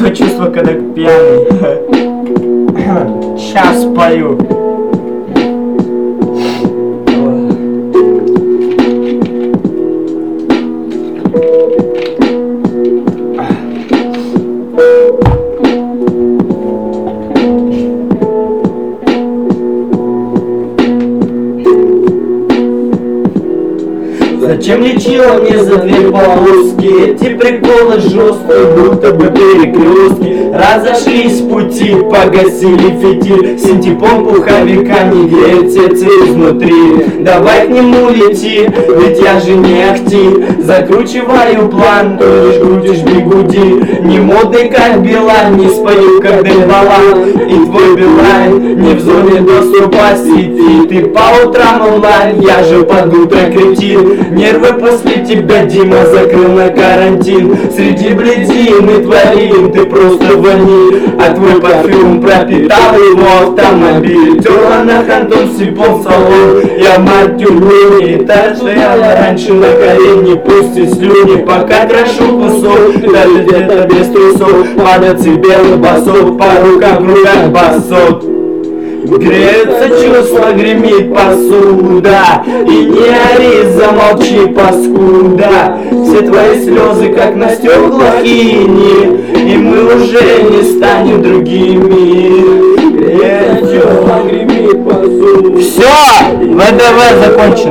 плохое чувство, когда пьяный. Сейчас пою. Зачем лечила мне за две полоски? Эти приколы жесткие, будто бы перекрестки. Разошлись пути, погасили фитиль. Синтепон пуховика не греет сердце изнутри. Давай к нему лети, ведь я же не ахти. Закручиваю план, крутишь, крутишь бигуди. Не модный как Билайн, не спою как Дельбалан. И твой Билайн не в зоне доступа сети. Ты по утрам онлайн, я же под утро кретин. Нервы после тебя, Дима, закрыл на карантин. Среди бледин мы творим, ты просто вони. А твой парфюм пропитал его автомобиль. Терла на хантон, сипон салон. Я мать тюрьмы, так что я раньше на колени. Пусти слюни, пока крошу кусок. Даже где-то без трусов, по децибелу басов, по рукам кругах басов. Греется чувство, гремит посуда. И не ори, замолчи, паскуда. Все твои слезы, как на стеклах ини. И мы уже не станем другими. Греется чувство, гремит посуда. Все, ВДВ закончено.